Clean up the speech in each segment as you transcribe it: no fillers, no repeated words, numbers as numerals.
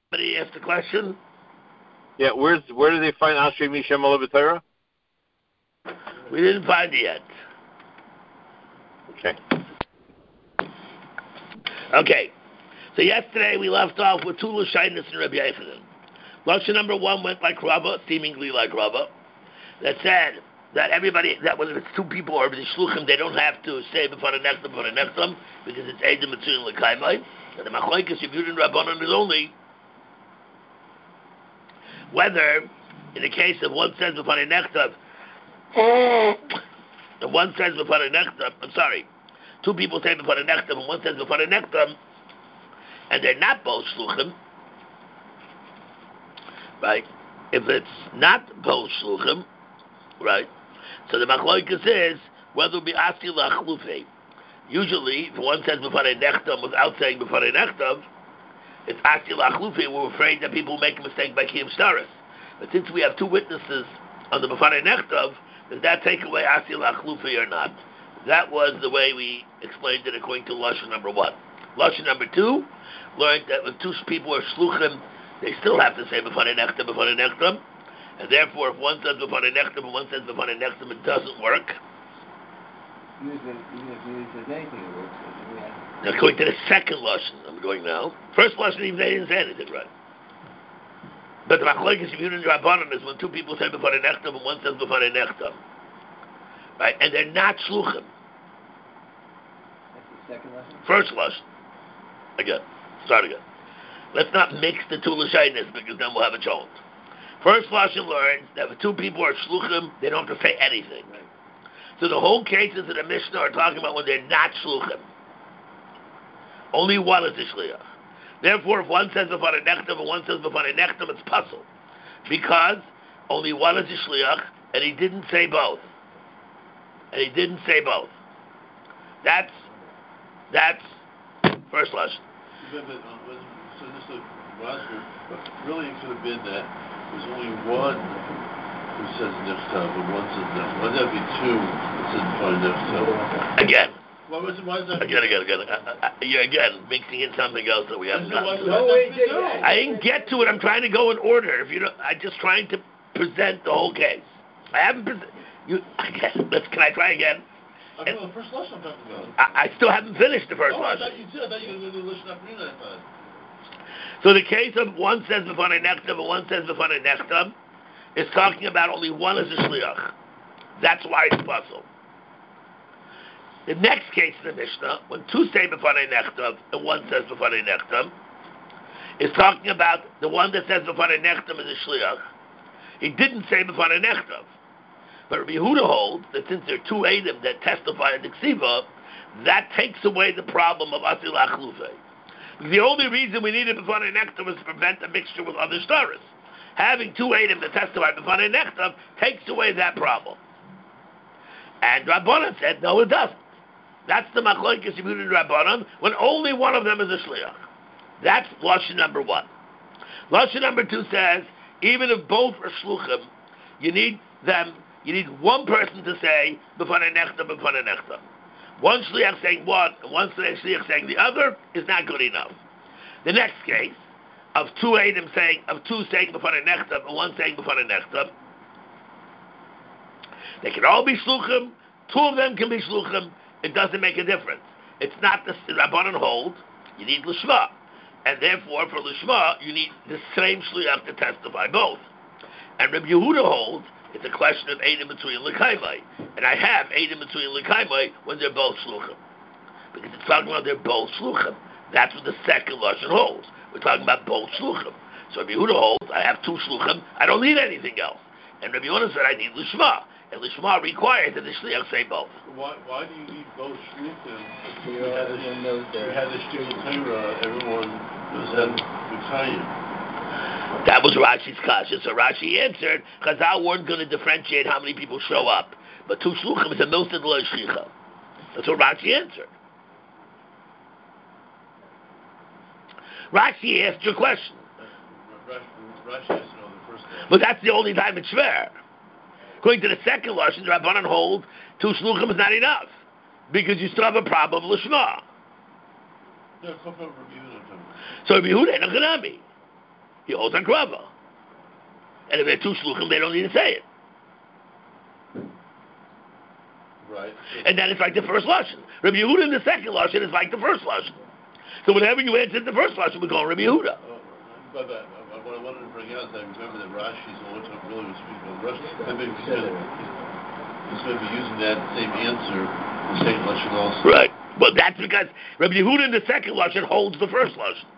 Somebody asked the question. Yeah, where do they find Ashrei Mishem Alav? We didn't find it yet. Okay. Okay. So yesterday we left off with two Lashinas and Rabbi Yechanan. Lashon number one went like Rava, seemingly like Rava, that said that everybody, that whether it's two people or the Shluchim, they don't have to say before the next because it's Eidim Mitzuyim L'Kaimai. And the Machlokes of Yudin Rabbanon is only whether, in the case of one says before the nechtav, and one says before the nechtav, I'm sorry, two people say before the nechtav and one says before the nechtav, and they're not both shluchim, right? If it's not both shluchim, right? So the machlokes is whether it be asi lachlufe. Usually, if one says before the nechtav without saying before the nechtav, it's asi lachlufe. We're afraid that people make a mistake by kiyum shtaris. But since we have two witnesses on the before the nechtav, does that take away asi lachlufe or not? That was the way we explained it according to Lashon number one. Lashon number two learned that when two people are shluchim, they still have to say before the nechtav, and therefore if one says before the nechtav and one says before the nechtav, it doesn't work. Even if you says anything, it works. Now, according to the second Lashon, I'm going now. First Lashon, even they didn't say anything, right? But the machlokes of Yudin Rabbanon is when two people say before the nechtav and one says before the nechtav, right? And they're not shluchim. That's the second lesson? First Lashon. Again. Start again. Let's not mix the two Lashinas because then we'll have a challenge. First Lashon learns that if two people are shluchim, they don't have to say anything. Right. So the whole cases of the Mishnah are talking about when they're not shluchim. Only one is the shliach. Therefore, if one says before the nechtav and one says before the nechtav, it's puzzle. Because only one is the shliach, and he didn't say both. That's first Lashon. So this is really it could have been that there's only one who says nechtav and one says nechtav. Why would that be two that says before nechtav? Again. Why is that? Again. You're again mixing in something else that we haven't gotten to. No. I didn't get to it. I'm trying to go in order. If you don't, I'm just trying to present the whole case. I haven't presented. Can I try again? I know the first lesson I'm talking about. I still haven't finished the first lesson. I thought you did. I thought you were going to do listen after I thought. So the case of one says before the nechtav and one says before the nechtav is talking about only one is a shliach. That's why it's puzzle. The next case in the Mishnah, when two say before the nechtav and one says before the nechtav, is talking about the one that says before the nechtav is a shliach. He didn't say before the nechtav. But Rabbi Yehuda holds that since there are two Eidim that testify in the Ksiva, that takes away the problem of Asil Achlufe. The only reason we needed before the nechtav was to prevent a mixture with other stars. Having two Eidim that testify before the nechtav takes away that problem. And Rabbanan said, no, it doesn't. That's the machlokes of Yudin Rabbanan when only one of them is a shliach. That's Lashon number one. Lashon number two says, even if both are shluchim, you need one person to say before the nechtav. One shliach saying one, and one shliach saying the other is not good enough. The next case of two saying before the nechtav and one saying before the nechtav, they can all be shluchim. Two of them can be shluchim. It doesn't make a difference. It's not the Rabbanan hold. You need lishma, and therefore for lishma you need the same shliach to testify both. And Rabbi Yehuda holds it's a question of Eidim between L'Kaimai. And I have Eidim between L'Kaimai when they're both Shluchim. Because it's talking about they're both Shluchim. That's what the second Lashon holds. We're talking about both Shluchim. So Rabbi Yehuda holds, I have two Shluchim, I don't need anything else. And Rabbi Yehuda said I need Lishma. And Lishma requires that the Shliach say both. Why do you need both Shluchim? Everyone knows You had the Shtir Torah, everyone knows that L'Kaim. That was Rashi's kasha. So Rashi answered, Chazal weren't going to differentiate how many people show up. But two shluchim is a milsad lo shchicha. That's what Rashi answered. Rashi asked your question. Rashi has to know the first one. But that's the only time it's fair. According to the second Lashon, the Rabbanan hold two shluchim is not enough. Because you still have a problem of Lishma. Yeah, So Rabbi Yehuda ain't a Chanami. He holds akrava. And if they're two shluchim, they don't need to say it. Right. And then it's like the first lashon. Rabbi Yehuda in the second lashon is like the first lashon. So whenever you answer the first lashon, we call Rabbi Yehuda. But what I wanted to bring out is I remember that Rashi's all the time really was speaking about Rashi. I think he's going to be using that same answer in the second lashon also. Right. Well, that's because Rabbi Yehuda in the second lashon holds the first lashon.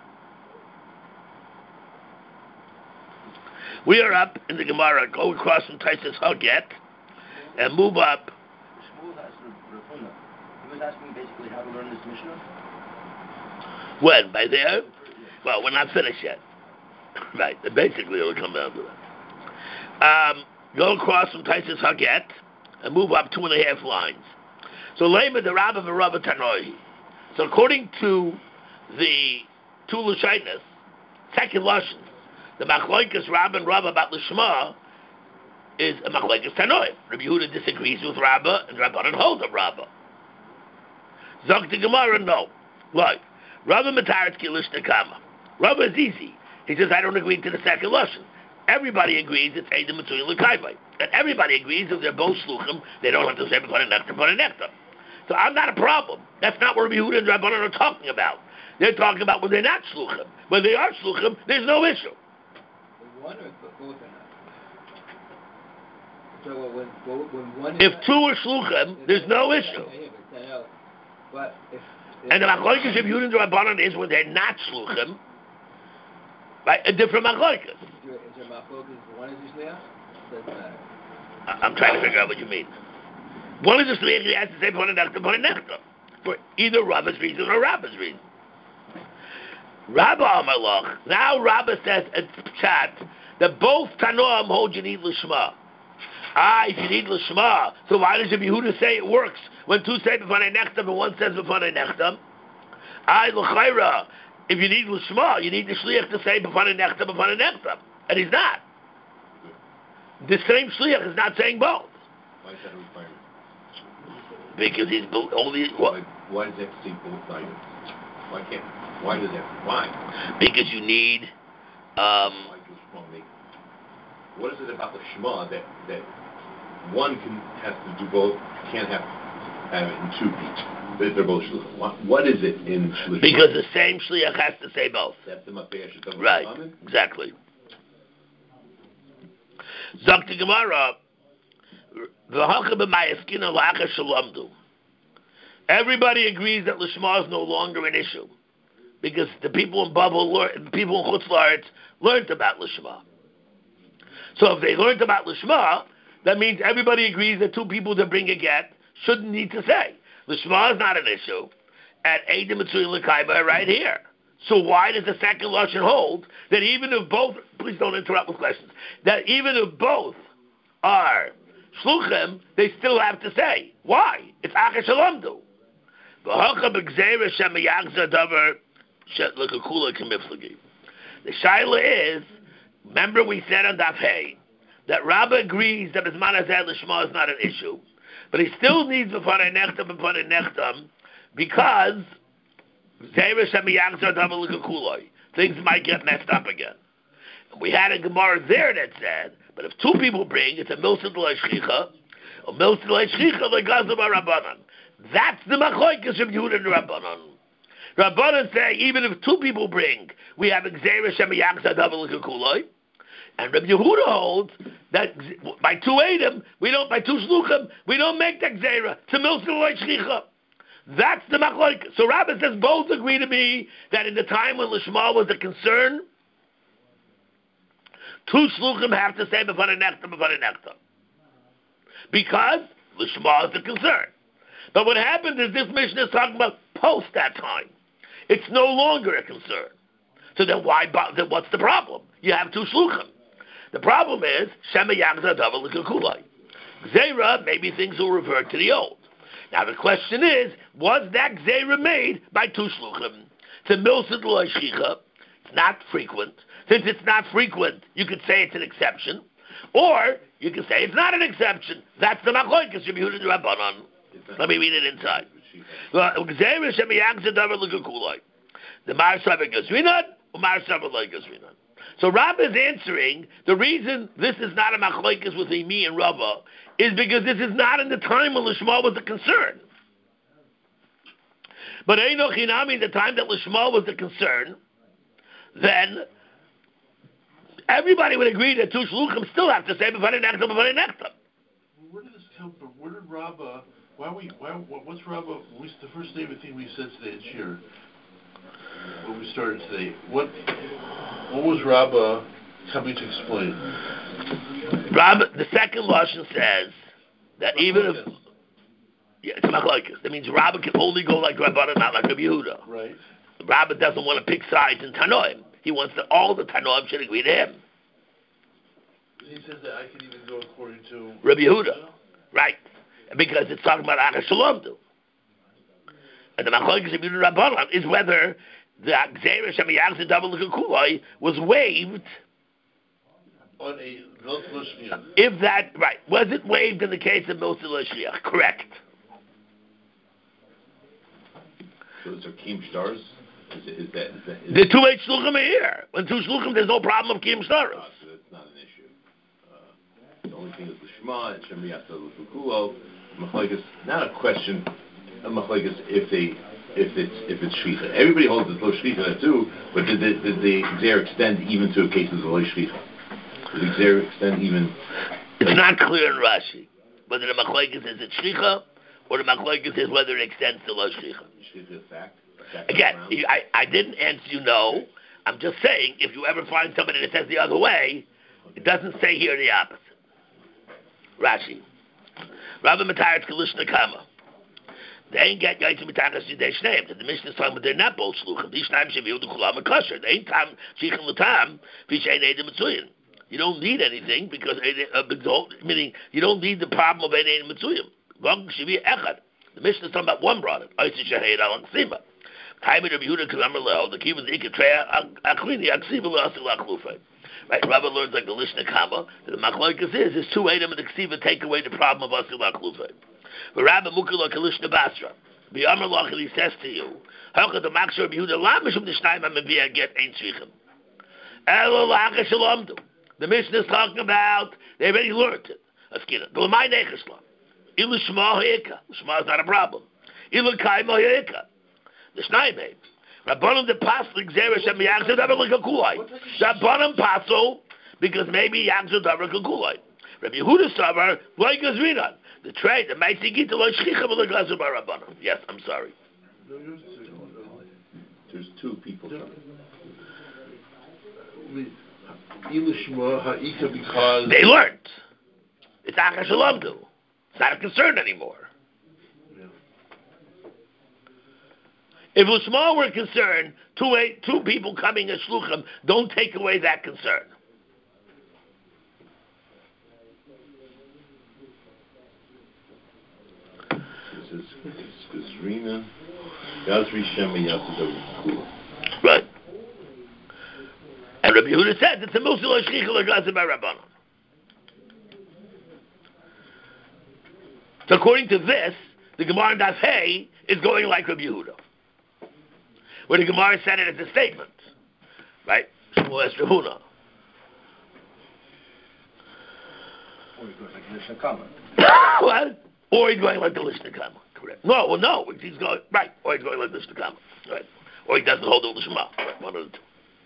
We are up in the Gemara. Go across from Taisus Haget and move up. Shmuel asked Rafuna. He was asking basically how to learn this Mishnah. When? By there? Well, we're not finished yet. Right. Basically, it'll come down to that. Go across from Taisus Haget and move up 2.5 lines. So, Lema the Rabba v'Rabba Tanoi. So, according to the two Lushainus, second Lashon, the Machloikas Rabba and Rabba about Lishma is a Machloikas Tanoi. Rabbi Yehuda disagrees with Rabba and Rabbanan holds of Rabba. Zok the Gemara, no. Like, Rabba Mataritz Kilish Nekama. Rabba is easy. He says, I don't agree to the second Lashon. Everybody agrees it's Eidim Mitzuyim L'Kaivai. And everybody agrees if they're both Shluchim, they don't have to say B'Fanei Nechtam. So I'm not a problem. That's not what Rabbi Yehuda and Rabbanan are talking about. They're talking about when they're not Shluchim. When they are Shluchim, there's no issue. One or both are not. So when one if two are Shluchim, there's no issue. But if and the Machlokes of Yehuda and Rabbanan is when they're not Shluchim, right? A different Machlokes. Is your Machlokes one is a Shliach? Doesn't matter. I'm trying to figure out what you mean. One is a Shliach, he has to say B'Fanei Nechtam, for either Rabba's reason or Rabba's reason. Rabba Amalach. Now Rabba says in chat that both Tanoam hold you need Lishma. If you need Lishma, so why does Rabbi Yehuda say it works when two say B'Fanei Nechtam and one says B'Fanei Nechtam? L'chayra. If you need Lishma, you need the Shliach to say B'Fanei Nechtam. And he's not. The same Shliach is not saying both. Why is that a requirement? Because he's only... Why does that say both items? Why does that? Why? Because you need... What is it about the Shema that one has to do both, can't have it in two each? They're both shluchim. What is it in shluchim? Because the same shliach has to say both. That's the mafesh. Right, exactly. Zok the Gemara, everybody agrees that Lishma is no longer an issue. Because the people in the people in Chutz La'aretz learned about Lishma. So if they learned about Lishma, that means everybody agrees that two people that bring a get shouldn't need to say. Lishma is not an issue. And Eidim Mitzuyim L'Kaivai right here. So why does the second Lashon hold that even if both, please don't interrupt with questions, that even if both are Shluchim, they still have to say. Why? It's Acher Shalamdu. The Shaila is, remember we said on Daf Hey that Rabba agrees that Bisman Hazeh Lishma is not an issue, but he still needs B'Fanei Nechtam because things might get messed up again. And we had a Gemara there that said, but if two people bring, it's a Milsa D'Lai Shchicha, or Milsa D'Lai Shchicha L'Gazla Rabbanan. That's the Machlokes of Yehuda and Rabbanan. Rabbanan say, even if two people bring, we have Gzeira Shemiyach Zadav L'Kakuloi. And Rabbi Yehuda holds that by two Eidim, by two Shluchim, we don't make that Gzeira. It's a Milsa D'Lai Shchicha. That's the Machlokes. So Rabbi says both agree to me that in the time when Lishma was a concern, two Shluchim have to say B'Fanei Nechtam. Because Lishma is a concern. But what happened is this Mishnah is talking about post that time. It's no longer a concern. So then what's the problem? You have two Shluchim. The problem is, Shema Yagza Davar L'Kakulai. Gzeira, maybe things will revert to the old. Now the question is, was that Gzeira made by two Shluchim? It's a Milsa D'Lai Shchicha. It's not frequent. Since it's not frequent, you could say it's an exception. Or, you can say it's not an exception. That's the Machlokes of Yehuda and Rabbanan. Let me read it inside. The Mar Savar Gazrinan, Mar Savar Lo Gazrinan. So Rabbah is answering, the reason this is not a machlokes with me and Rabbah is because this is not in the time when Lishma was the concern. But Eino Chinami, the time that Lishma was the concern, then everybody would agree that two shluchim still have to say b'fanei nechtam, b'fanei nechtam. Where did this come from? Where did Rabbah? What's Rabbah? The first statement thing we said today at Shir, when we started today. What was Rabbah coming to explain? Rabbah, the second lashon says that even if it's a machlokes, that means Rabbah can only go like Rabbanan, not like Rabbi Yehuda. Right. Rabbah doesn't want to pick sides in Tanoim. He wants that all the Tanoim should agree to him. He says that I can even go according to Rabbi Yehuda, right? Because it's talking about Achas Shalom too. And the machlokes of Yehuda Rabbanan is whether the Gzeira Shem Yachzid Double Kuloi was waived. On a Miltzah Shliach. If that, right, was it waived in the case of Miltzah Shliach? Correct. So Kim Stars? Is that The two shluchim are here. When two shluchim, there's no problem of Kim Stars. so that's not an issue. The only thing is the Shema and Shem Yachzid Kulo. Machlokes, not a question. A machlokes if it's shlicha. Everybody holds it's lo shlicha too. But did the Gzer extend even to cases of lo shlicha? Did the Gzer extend even? It's not clear in Rashi whether the machlokes is it shlicha or the machlokes is whether it extends to lo shlicha. Shlicha fact. Again, I didn't answer you no. I'm just saying if you ever find somebody that says the other way, it doesn't say here the opposite. Rashi. Rabbi Matayat Kalishna Kama. They ain't get guys to Mitakas Yidesh name. The Mishnah is talking about they're not both shluchim. These times should be able to kulam a kosher. They ain't tam shichin latam vishayin edim mitzuyim. You don't need anything because meaning you don't need the problem of edim mitzuyim. V'ong shivi echad. The Mishnah is talking about one brother. Oisi sheheid al aksima. Kaimid Rabbi Yehuda Kalamar Leo. The kivas ikatreya aklini aksiva le'asil achlufay. Right, Rabbi learns like the Lishna Kama that the machlokes is two edim and the ksiva take away the problem of asil achlufay. But Rabbi Mukula Kalishna Basra, the Amar Lachel, he says to you, how could the Maxor of Yehuda Lamishum the Shnaim Amavia get Ein Shvichim? Elo Lacha Shalom do. The Mishnah is talking about, they already learned it. Askina. The Lamai Necheslam. Ilu Shema Hayeka. Shema is not a problem. Ilu Kaima Hayeka. The Shnaim Hay. Rabbanim the Pasel, Gzera Shem Yagzor Davar L'Kakulai. Rabbanim Pasel, because maybe Yagzor Davar L'Kakulai. Rabbi Yehuda Savar, like Gazrinan. The trade, the Maitzigit, the Loishchicha, L'Gazor Barabanim. Yes, I'm sorry. There's two people coming. Because they learned. It's Achas Shalom do. It's not a concern anymore. If Ushma were concerned, two people coming as shluchim don't take away that concern. This is Gazrina, Gazri Shem Yachzid. Right. And Rabbi Yehuda said it's a Musa L'Shchicha L'Gazim by Rabbanon. So according to this, the Gemara in Daf Hey is going like Rabbi Yehuda, where the Gemara said it as a statement, right? Shmuel es Ravuna. Or he goes like Lishna Kama. What? Or he's going like the Lishna Kama. Correct. No, he's going right. Or he's going like the Lishna Kama. Right. Or he doesn't hold the Lishma. Right. One of the two.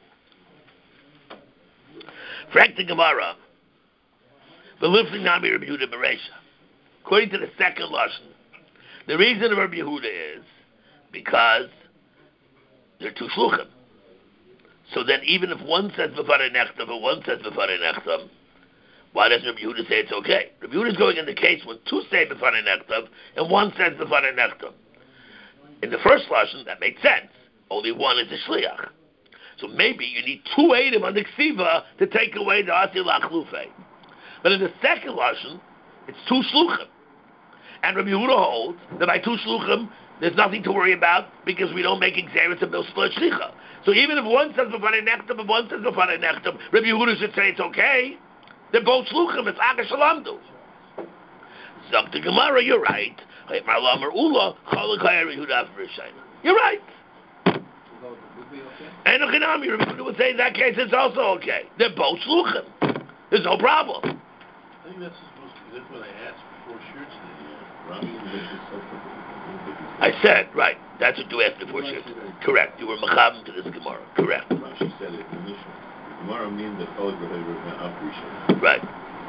Frank the Gemara. The lifting Nami Rabbi Yehuda Bereisha. According to the second lashon, the reason of Rabbi Yehuda is because they're two shluchim. So then, even if one says b'farei nechtam and one says b'farei nechtam, why doesn't Rabbi Yehuda say it's okay? Rabbi Yehuda is going in the case when two say b'farei nechtam and one says b'farei nechtam. In the first lashon, that made sense. Only one is a shliach. So maybe you need two eidim on the ksiva to take away the asil achlufei. But in the second lashon, it's two shluchim. And Rabbi Yehuda holds that by two shluchim, there's nothing to worry about because we don't make exeris of milspla shlicha. So even if one says b'farei nechtam and one says b'farei nechtam, Rabbi Yehuda should say it's okay. They're both shluchim. It's Achas Shalom do. Zok the Gemara, you're right. You're right. And Echinami, Rabbi would say in that case it's also okay. They're both shluchim. There's no problem. I think that's supposed to be, that's what I asked before Shir today. I said, right, that's what you asked before Shir today. Correct. You were macham to this Gemara. Correct. Rashi said it initially. The Gemara means the Chol Behavior operation. Right.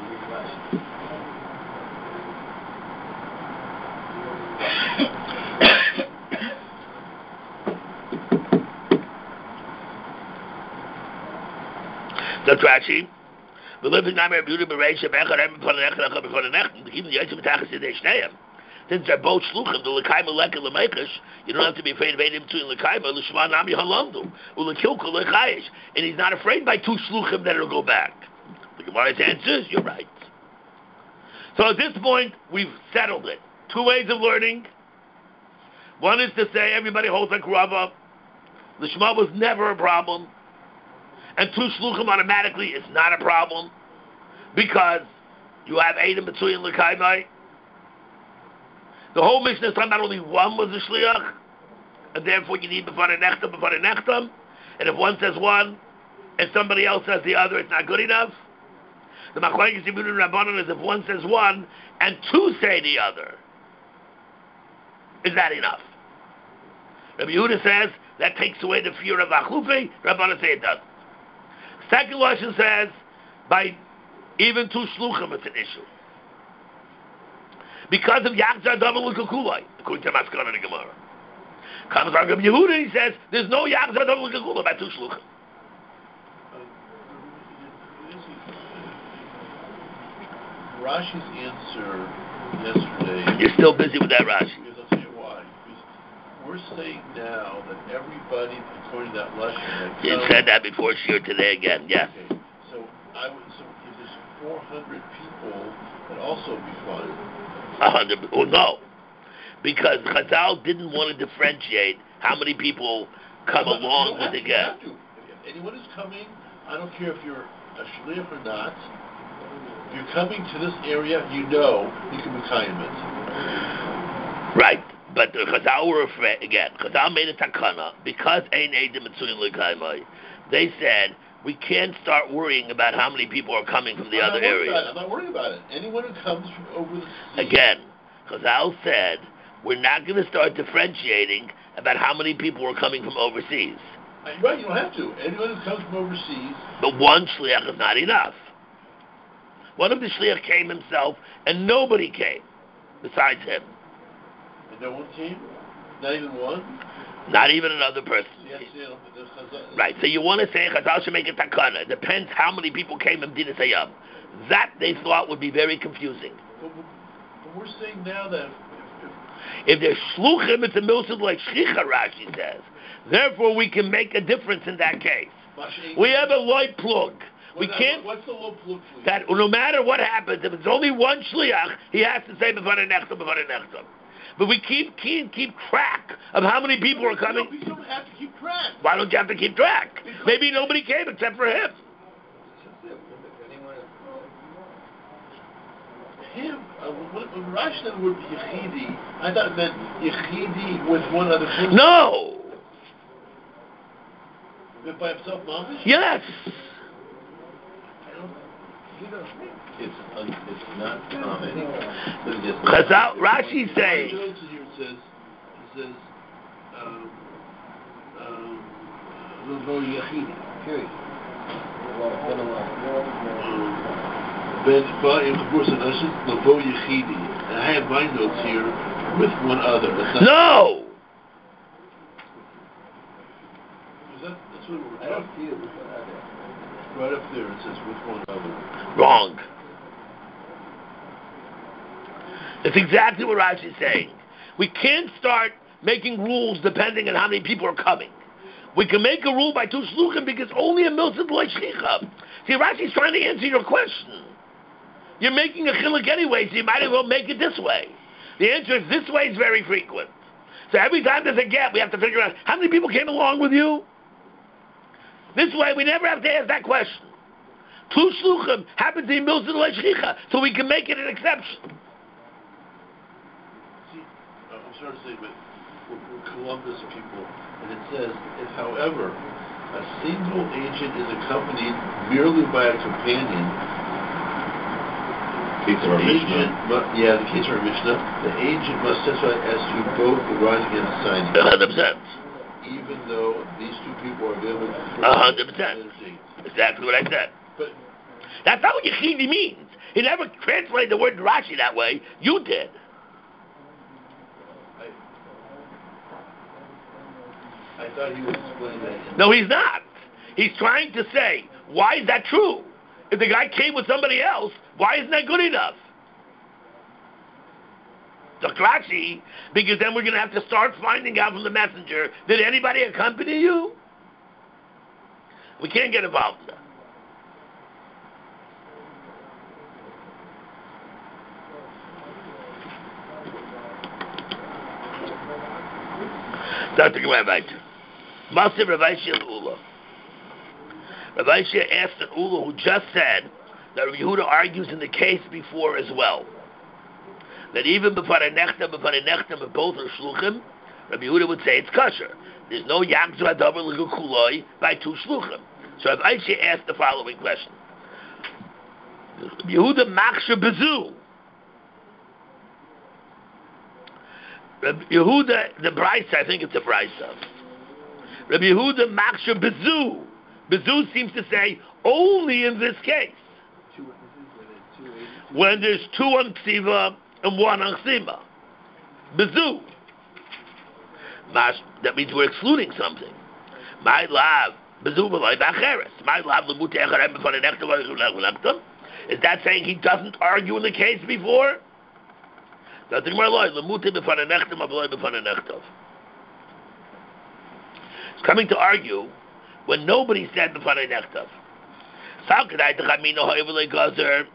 That's Rashi. We live in Namir Beauty Bereisha Becharem before the Nechta before the Nechta. Even the Yitzim Tachas Yidei Shneim. Since they're both shluchim, the L'kaima Leka L'meichesh, you don't have to be afraid of anything between L'kaima, L'shma Nami Halandu, U'L'kilku L'chayish. And he's not afraid by two shluchim that it'll go back. The Gemara's answer is, you're right. So at this point, we've settled it. Two ways of learning. One is to say everybody holds like Rava. L'shma was never a problem. And two shluchim automatically is not a problem because you have Eidim B'tzuyin L'kaimai. The whole Mishnah is talking about only one was a shliach, and therefore you need b'fana nechtam. And if one says one, and somebody else says the other, it's not good enough. The machlokes Yibud and Rabbanan is if one says one, and two say the other. Is that enough? Rabbi Yehuda says that takes away the fear of achlufi. Rabbanan say it doesn't. Second lesson says, by even two shluchim, it's an issue. Because of Yachzar Davar L'Kakulai, according to Maskana and the Gemara. Comes on Rabbi Yehuda, he says, there's no Yachzar Davar L'Kakulai by two shluchim. Rashi's answer yesterday... You're still busy with that Rashi. Because I'll tell you why. Because we're saying now that everybody, according to that lesson... You said that before Shir today again, yes. Okay. So if there's 400 people, that also be fine. 100, oh no. Because Chazal didn't want to differentiate how many people come along with the guest. If anyone is coming, I don't care if you're a shliach or not, if you're coming to this area, you know you can be it. Right. But the Chazal were afraid, again, Chazal made a takana, because Ein Eidim Mitzuyin L'Kaimai, they said, we can't start worrying about how many people are coming from the other area. I'm not worried about it. Anyone who comes from over the sea. Again, Chazal said, we're not going to start differentiating about how many people are coming from overseas. Right, you don't have to. Anyone who comes from overseas. But one shliach is not enough. One of the shliach came himself, and nobody came besides him. And no one came? Not even one? Not even another person. Right, so you want to say Chazal should make a takana. It depends how many people came in Medina Sayyam. That they thought would be very confusing. But we're saying now that if there's shluchim, it's a milsud like shchicha, Rashi says. Therefore, we can make a difference in that case. We have a loy plug. We can't. What's the loy plug? That no matter what happens, if it's only one shliach, he has to say b'fanei nechtam, b'fanei nechtam. But we can't keep track of how many people are coming. You don't have to keep track. Why don't you have to keep track? Maybe nobody came except for him. Him? When Rashi said the word Yechidi, I thought it meant Yechidi with one other person. No. By himself, Mamish? Yes. It's not common. Chazal, Rashi saying. Here it says, Lo Yechidi. Period. And I have my notes here with one other. No! That's what I don't see it with one other. Right up there it says with one other. Wrong. It's exactly what Rashi is saying. We can't start making rules depending on how many people are coming. We can make a rule by two shluchim because only a milsud like shchicha. See, Rashi's trying to answer your question. You're making a chiluk anyway, so you might as well make it this way. The answer is this way is very frequent. So every time there's a gap, we have to figure out how many people came along with you. This way, we never have to ask that question. Two shluchim happen to be milsud like shchicha, so we can make it an exception. See, I'm sorry to say, but were Columbus people, and it says, if, however, a single agent is accompanied merely by a companion, Case of our Mishnah. the case of our Mishnah, the agent must testify as to both the writing and the signing. 100%. Even though these two people are available for 100%. Exactly what I said. But that's not what Yechidi means. He never translated the word Rashi that way. You did. I thought he was explaining that. No, he's not. He's trying to say, why is that true? If the guy came with somebody else, why isn't that good enough? Dr. Rashi, because then we're going to have to start finding out from the messenger, did anybody accompany you? We can't get involved in that. Dr. Rabbi, Master Rabbi Shia Ula. Rabbi Shia asked an Ula who just said that Rabbi Yehuda argues in the case before as well. That even before the nechtam, if both are shluchim, Rabbi Yehuda would say it's kosher. There's no yagzu adaber l'gukuloi by two shluchim. So Rabbi Shia asked the following question. Rabbi Yehuda machsher bezu. Rabbi Yehuda, the Brisa, I think it's a Brisa. Rabbi Yehuda machsher bezu. Bezu seems to say only in this case. When there's two on ksiva and one on chsima. Bezu. That means we're excluding something. My love. Bezu v'loi b'acheres. My love l'muti echarem b'fanei nechtav v'nechtav. Is that saying he doesn't argue in the case before? It's coming to argue when nobody said b'fanei nechtav. So could I t'chamino ha'ivulei gazer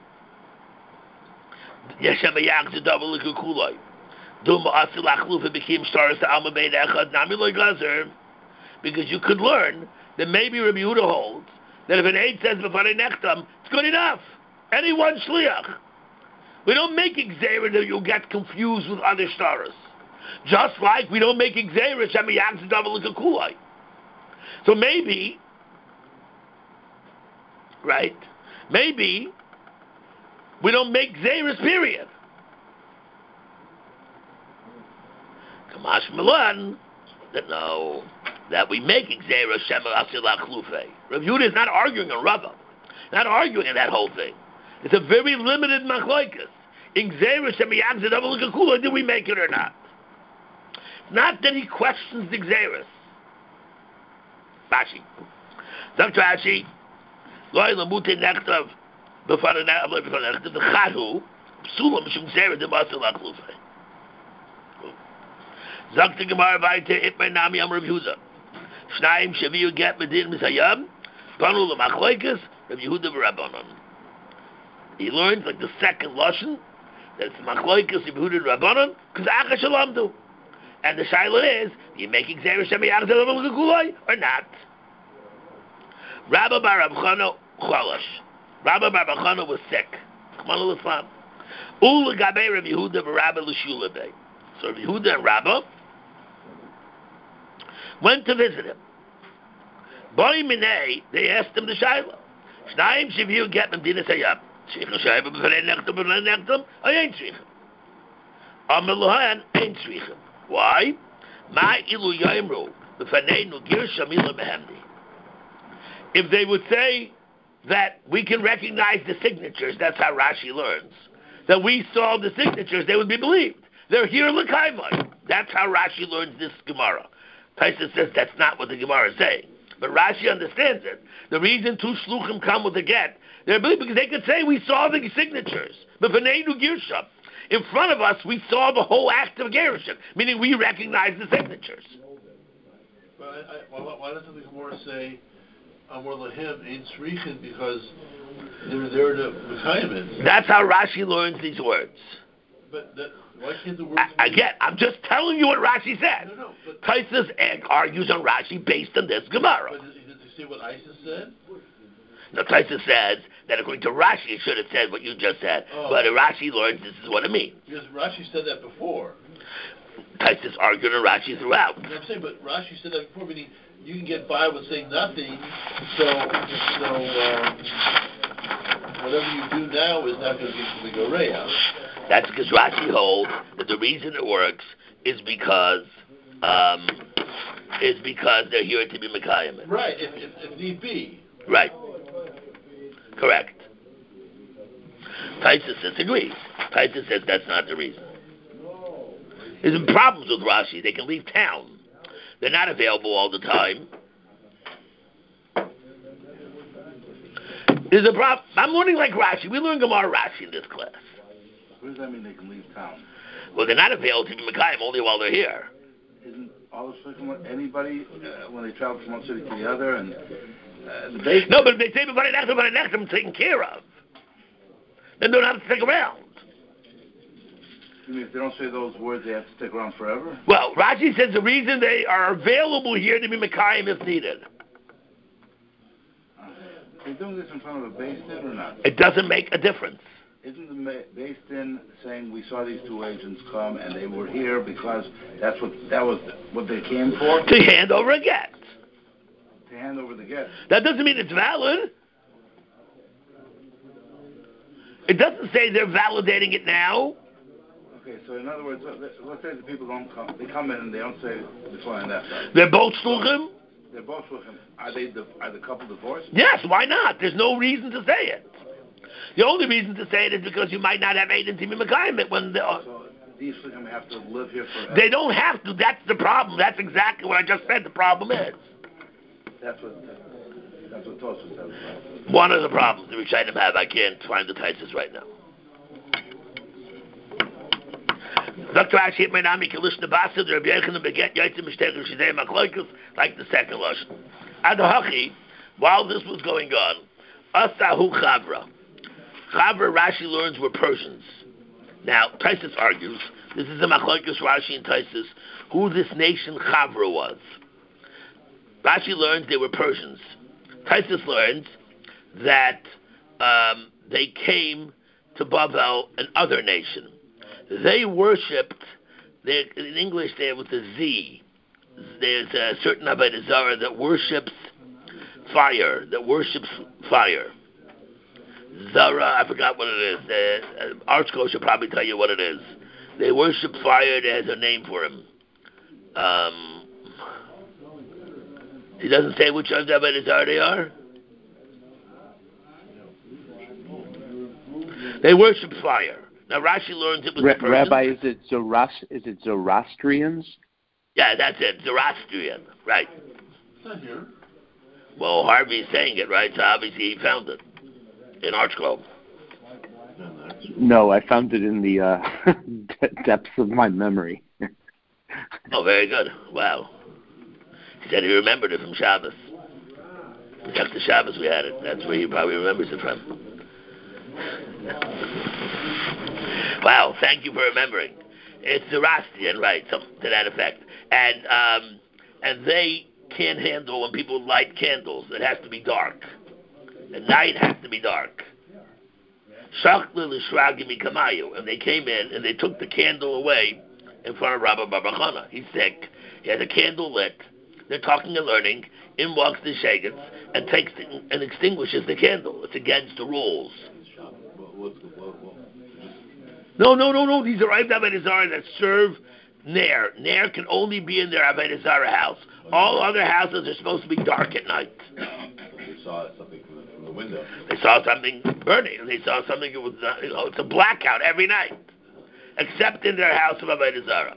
yeshem v'yagzu double l'kukuloi dum asil achluf v'bikim shtaris ta'alma bein echad nami loy gazer, because you could learn that maybe Rabbi Yehuda holds that if an aid says b'fanei nechtav, it's good enough. Any one shliach. We don't make Xerah that you'll get confused with other stars. Just like we don't make Xerah Shem Yagz double Kulai. So maybe, right? Maybe we don't make Xerahs, period. Kamash Milan, that no, that we make Xerah Shem Asilah Chlufe. Rav Yehuda is not arguing on Rava, not arguing in that whole thing. It's a very limited machlokes. In Xerah Shem Yagz double Kulai, did we make it or not? Not that he questions the Xerahs. Rashi. Dr. Rashi, Loi Lamute Nechtav B'Fanei Nechtav V'Chahu Psula Mishum Xerah D'Masel Achlufei. Zakta Gemara Vayte Itmei Nami Am Rav Yehuda Shnayim Shaviu Get Medin Misayam Panu L'Machloikes Rav Yehuda V'Rabbanon. He learns like the second lashon that it's Machloikes Rav Yehuda V'Rabbanon because Acha Shalamdu. And the shaila is, do you make Xerah Shem Yagz Kulai or not? Rabba Bar Abchana Chalash. Rabba Bar Abchana was sick. Come on, L'Islam. Ula Gabe Rav Yehuda V'Rabba L'Shula Bey. So Rav Yehuda and Rabba went to visit him. Boy Minei, they asked him the shaila. Shnayim Shaviu Get Medina Sayab. Sheikhah Shaiba B'Fanei Nechtav B'Fanei Nechtav. I ain't Sheikhah. Amar Lohan ain't Sheikhah. Why? If they would say that we can recognize the signatures, that's how Rashi learns, that we saw the signatures, they would be believed. They're here l'kaimai. That's how Rashi learns this Gemara. Taisa says that's not what the Gemara is saying. But Rashi understands it. The reason two shluchim come with the get, they're believed because they could say we saw the signatures. But in front of us, we saw the whole act of Gerushin, meaning we recognized the signatures. But why doesn't the Gemara say Amor Lahim Ein Tzrichin, because they're there to Mekayim it? That's how Rashi learns these words. But why can't the words... Again, I'm just telling you what Rashi said. No, but... Taisus argues on Rashi based on this Gemara. But did he say what Isis said? No, Taisus says that according to Rashi, it should have said what you just said. Oh. But Rashi learns this is what it means. Because Rashi said that before. Taisus arguing and Rashi throughout. You know what I'm saying? But Rashi said that before, meaning you can get by with saying nothing, so whatever you do now is not going to be the Goreya. That's because Rashi holds that the reason it works is because they're here to be Mekayim. Right, if need be. Right. Correct. Taisus disagrees. Taisus says that's not the reason. There's some problems with Rashi. They can leave town. They're not available all the time. There's a problem. I'm learning like Rashi. We learn Gemara Rashi in this class. What does that mean they can leave town? Well, they're not available to be Mekayim only while they're here. Isn't all of anybody when they travel from one city to the other and the base? No, but if they say B'fanei Nechtam, I'm taken care of. Then they don't have to stick around. You mean if they don't say those words, they have to stick around forever? Well, Rashi says the reason they are available here to be Mekayim if needed. They're doing this in front of a Beis Din or not? It doesn't make a difference. Isn't the Beis Din saying we saw these two agents come and they were here because that was what they came for? To hand over a get. To hand over the get. That doesn't mean it's valid. It doesn't say they're validating it now. Okay, so in other words, let's say the people don't come. They come in and they don't say this one and that side. They're both shluchim? They're both shluchim. Are the couple divorced? Yes, why not? There's no reason to say it. The only reason to say it is because you might not have eight and Mekayim when so these shluchim have to live here forever. They don't have to. That's the problem. That's exactly what I just said the problem is. That's what Tosfos says. Right? One of the problems the Rishonim have, I can't find the Taisus right now. Dr. Ashi Menami Kalish Nabasa, the Rabbi Yechanan beget Yaitzim Mishtechel Shidei Machloikus, like the second lashon. Adahachi, while this was going on, Asahu Chavra. Chavra, Rashi learns, were Persians. Now, Taisus argues, this is a Machloikus Rashi and Taisus, who this nation Chavra was. Rashi learns they were Persians. Taisus learns that they came to Bavel, an other nation. They worshipped, in English there with a Z. There's a certain Avodah Zarah that worships fire, Zara, I forgot what it is. Archko should probably tell you what it is. They worship fire, there's a name for him. He doesn't say which of the Avodah Zarah they are. They worship fire. Now Rashi learns it was the Persians. Rabbi, is it Zoroastrians? Yeah, that's it. Zoroastrian, right? It's not here. Well, Harvey's saying it, right? So obviously he found it in Archgrove. No, I found it in the depths of my memory. Oh, very good. Wow. He said he remembered it from Shabbos. After Shabbos we had it. That's where he probably remembers it from. Wow, thank you for remembering. It's Zoroastrian, right, something to that effect. And they can't handle when people light candles. It has to be dark. At night has to be dark. And they came in and they took the candle away in front of Rabbi Barbachana. He's sick. He has a candle lit. They're talking and learning. In walks the Shagans and takes and extinguishes the candle. It's against the rules. No. These are Avodah Zarah that serve Ner. Ner can only be in their Avodah Zarah house. All other houses are supposed to be dark at night. They saw something from the window. They saw something burning. They saw something. It was, it's a blackout every night, except in their house of Avodah Zarah.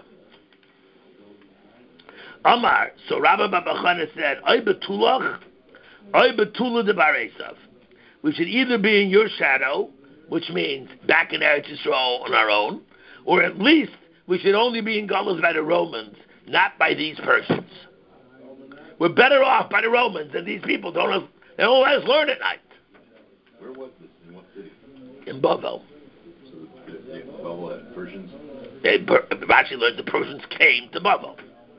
Amar. So Rabbi Barbachana said, "Ay betulach, ay betula de baresav." We should either be in your shadow, which means back in Eretz Yisrael on our own, or at least we should only be in Galus by the Romans, not by these Persians. We're better off by the Romans than these people. They don't let us learn at night. Where was this? In what city? In Bavel. So the Bavel had Persians? Rashi learned the Persians came to Bavel.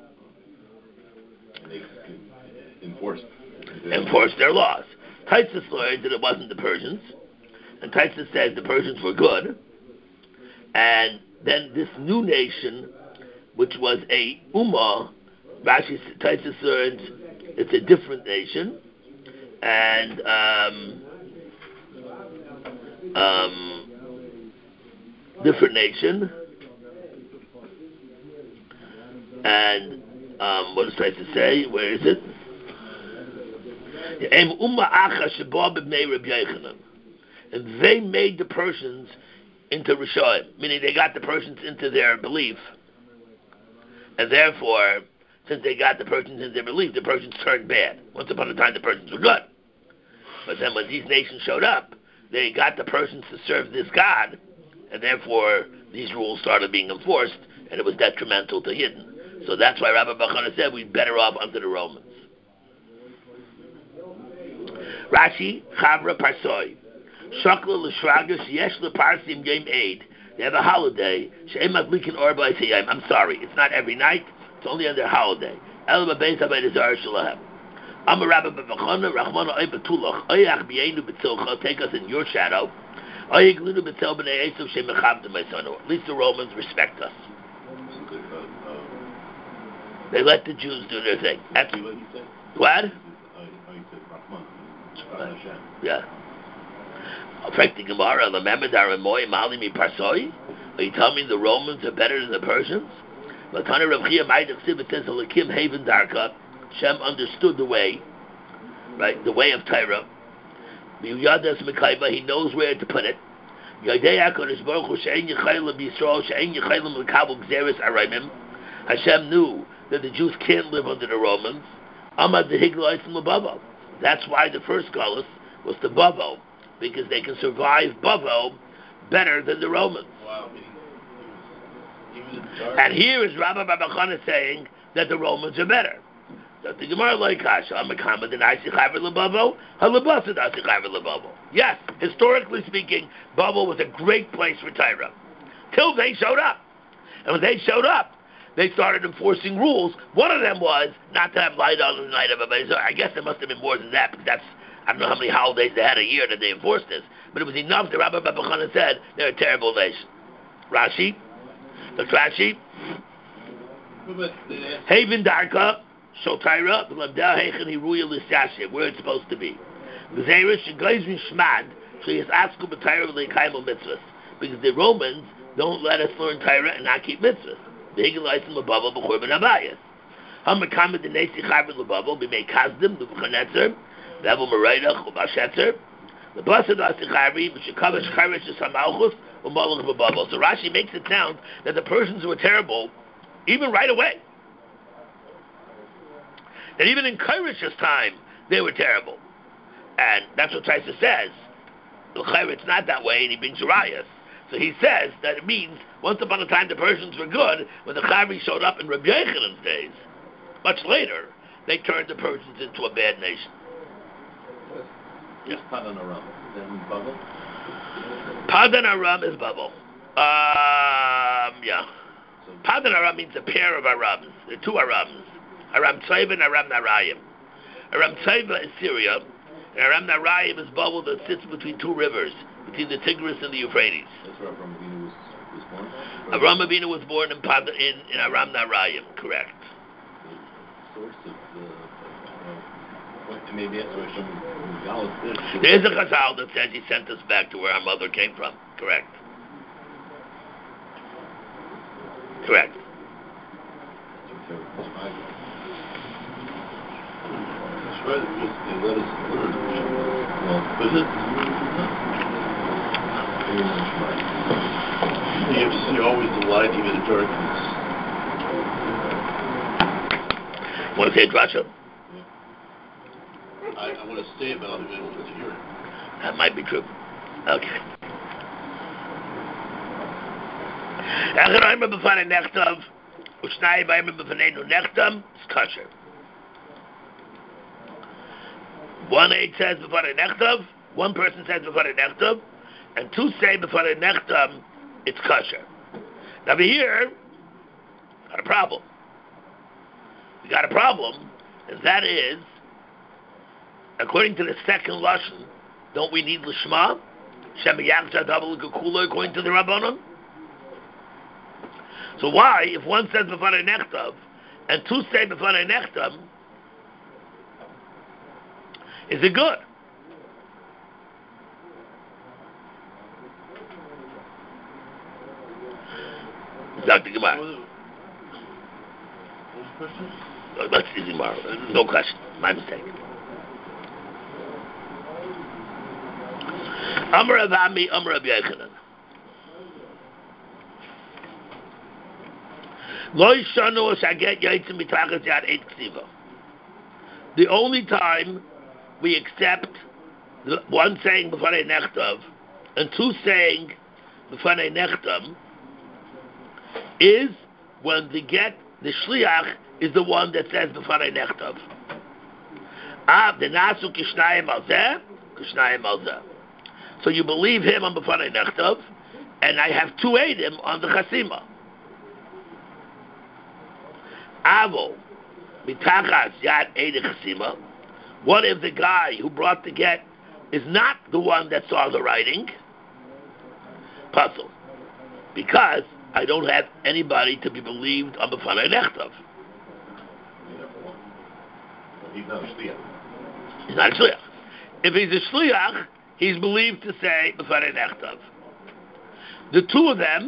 And they enforced their laws. Taisus learned that it wasn't the Persians. And Taisus says the Persians were good. And then this new nation which was a ummah. Rashi Taisa learns it's a different nation, and different nation, and what does Taisa say? Where is it? And they made the Persians into Rishonim, meaning they got the Persians into their belief, and therefore, since they got the Persians into their belief, the Persians turned bad. Once upon a time, the Persians were good, but then when these nations showed up, they got the Persians to serve this god, and therefore these rules started being enforced, and it was detrimental to Yidden. So that's why Rabbi Bachana said we'd better off under the Romans. Rashi, Chavra Parsoi. Shakla l'shragas yesh l'parsim yom eid. They have a holiday. She'em madlikin or b'ay seyayim. I'm sorry, it's not every night. It's only on their holiday. El b'beis habayis zar shalahem. Amar Rabbi Bavachana Rachmana oy betulach oyach b'yeinu b'tzilcha. Take us in your shadow. Oy yiglinu b'tzel b'nei Esav she'mechavta ma'isanu. At least the Romans respect us. They let the Jews do their thing. That's what? Yeah. Affecting Gemara, are you telling me the Romans are better than the Persians? Shem understood the way, right? The way of Torah. He knows where to put it. Hashem knew that the Jews can't live under the Romans. That's why the first galus was the Bavo, because they can survive Bavo better than the Romans. Wow. And here is Rabbi Babachana saying that the Romans are better. So the Gemara like yes, historically speaking, Bavo was a great place for Torah. Till they showed up. And when they showed up, they started enforcing rules. One of them was not to have light on the night of a Bezor. I guess there must have been more than that, because I don't know how many holidays they had a year that they enforced this. But it was enough that Rabbi Babachana said they're a terrible nation. Rashi? Look, Rashi. Haven Darka, Shotaira, B'lamdel Heichen Hiruya L'Sashim, where it's supposed to be. Because the Romans don't let us learn Torah and not keep mitzvahs. The Higelaisen Labavo b'chor ben Abayas. Hamakam the Nesi Chaver Labavo b'mei Kazdim l'Buchanetzer Bevel Mereidach u'Bashetzer the Blessed Asichavi b'Shekavash Charesh Samalchus u'Malach b'Bavo. So Rashi makes it sound that the Persians were terrible even right away. That even in Kairish's time they were terrible, and that's what Taisa says. It's not that way, and he brings Urias. So he says that it means once upon a time the Persians were good. When the Chavi showed up in Rabbi Yechanan's days, much later, they turned the Persians into a bad nation. Who's Padan Aram? Is that in Babel? Padan Aram is Babel. Yeah. So, Padan Aram means a pair of Arams. There are two Arams. Aram Tzaiva and Aram Narayim. Aram Tzaiva is Syria, and Aram Narayim is Babel that sits between two rivers, between the Tigris and the Euphrates. that's where Avraham Avinu was born? Avraham Avinu was born in Aram Narayim, correct. The source of maybe that's where some Galas did. There's a Chazal that says he sent us back to where our mother came from, correct. Correct. That's right, because they let us learn. Well, Was it? You have to see always the light, even in darkness. Want to say it, Rasha? I want to say it, but I don't even want to hear it. That might be true. Okay. It's kosher. 1-8 says before the nechtav, one person says before the nechtav, and two say before the nechtav, it's kosher. Now over here, got a problem. We got a problem, and that is, according to the second lashon, don't we need lishma? Shem yachzah double gekula according to the Rabbanon. So why, if one says B'fanei Nechtav and two say B'fanei Nechtam, is it good? Dr. Gemara. What was the question? Let's see Gemara. No question. My mistake. Amar Avami, Amar Rabbi Yochanan. The only time we accept the one saying B'fanei Nechtav and two saying B'fanei Nechtam is when the shliach is the one that says B'fanei Nechtav. The nasu kishnayim al zeh, kishnayim al zeh. So you believe him on B'fanei Nechtav, and I have two eidim on the chasima. Avo, mitachas yad eid chasima. What if the guy who brought the get is not the one that saw the writing? Puzzle. Because I don't have anybody to be believed on B'fanei Nechtav. He's not a shliach. He's not a shliach. If he's a shliach, he's believed to say B'fanei Nechtav. The two of them,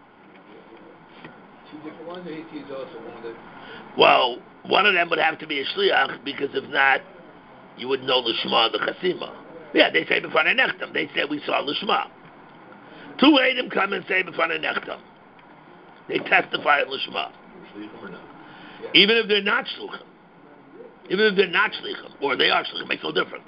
well, one of them would have to be a shliach, because if not, you wouldn't know l'shma the chasima. Yeah, they say B'fanei Nechtam. They say we saw l'shma. Two eidim come and say B'fanei Nechtam. They testify at l'shma. Even if they're not shluchim. Even if they're not shlichim, or they are shlichim, makes no difference.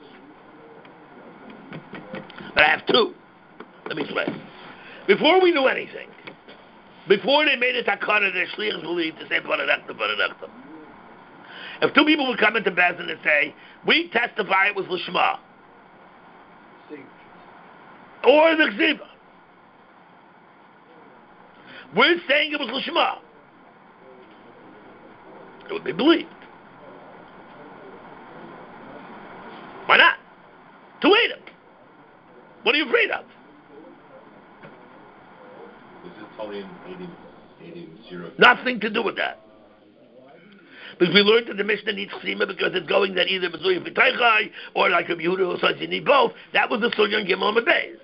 But I have two. Let me explain. Before we knew anything, before they made a takana, their shlichim believed to say B'fanei Nechtam. If two people would come into Bezdin and say, we testify it was l'shma, or the ksiva, we're saying it was l'shma, it would be believed. Why not? To eat him. What are you afraid of? This is totally eating zero. Nothing to do with that. Because we learned that the Mishnah needs chsima because it's going that either Mizuya V'Taichai or like a Yehuda who says you need both. That was the Sugya and Gimel Amud Beis.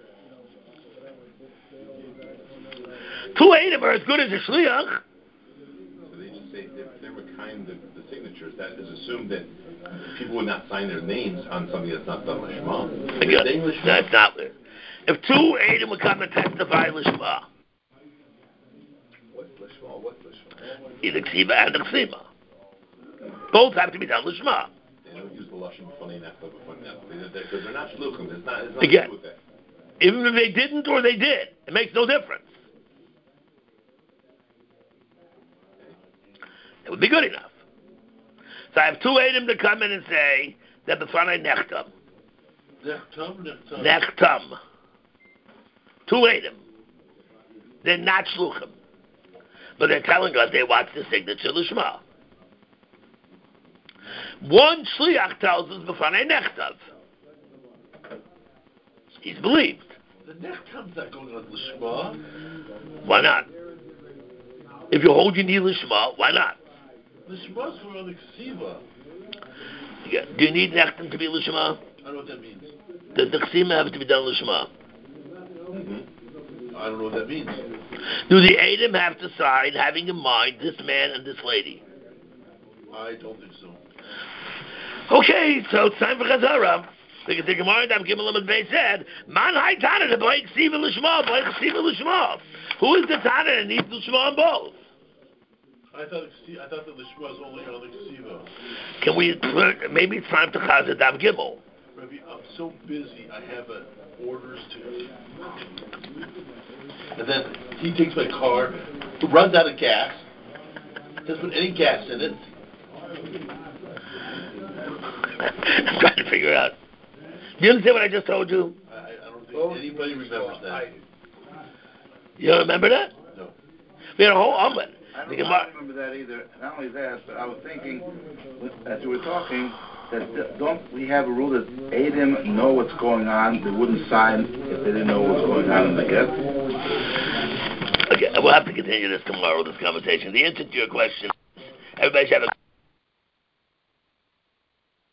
Two Eidim are as good as a Shliach. So they just say if they were kind of the signatures, that is assumed that people would not sign their names on something that's not done l'shma. Again, that's not it. If two Eidim would come and testify l'shma, What's l'shma? What's l'shma? either ksiva and the ksiva. Both have to be done l'shma. They don't use the lashon B'fanei Nechtav because they're not shluchim. It's not Again, to do with that. Even if they didn't or they did, it makes no difference. It would be good enough. So I have two Eidim to come in and say that B'fanei Nechtam. Nechtam. Two Eidim. They're not shluchim, but they're telling us they watch the signature l'shma. One shliach tells us B'fanei Nechtav. He's believed. The Nechtam's not going on l'shma. Why not? If you hold your knee l'shma, why not? L'shma's for on the ksiva. Yeah. Do you need Nechtam to be l'shma? I don't know what that means. Does the ksima have to be done l'shma? I don't know what that means. Do the Eidim have to sign, having in mind this man and this lady? I don't think so. Okay, so it's time for Chazara. Because the Gemara Daf Gimel Amud Beis said, "Man hay Tana to buy ksiva l'shma, buy ksiva l'shma." Who is the Tana that needs l'shma on both? I thought the l'shma is only on the ksiva. Can we? Maybe it's time to Chazar Daf Gimel. Rabbi, I'm so busy. I have orders to. And then he takes my car, runs out of gas, doesn't put any gas in it. I'm trying to figure out. Do you understand what I just told you? I don't think anybody remembers that. You don't remember that? No. We had a whole omelet. I don't remember that either. Not only that, but I was thinking, as you were talking, that don't we have a rule that Eidim know what's going on? They wouldn't sign if they didn't know what's going on in the get. Okay, we'll have to continue this tomorrow, this conversation. The answer to your question is, everybody should have a